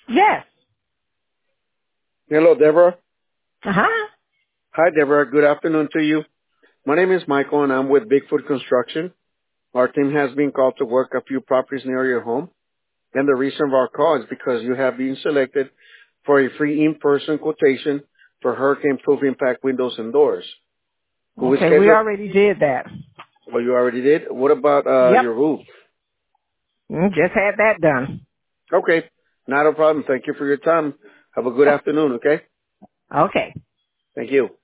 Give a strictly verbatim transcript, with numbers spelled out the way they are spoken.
Yes. Hello, Deborah. Uh-huh. Hi, Deborah. Good afternoon to you. My name is Michael, and I'm with Bigfoot Construction. Our team has been called to work a few properties near your home, and the reason of our call is because you have been selected for a free in-person quotation for hurricane-proof impact windows and doors. Who is Okay, we scheduled? already did that. Well, you already did. What about uh, Yep. your roof? Mm, Just had that done. Okay, not a problem. Thank you for your time. Have a good afternoon, okay? Okay. Thank you.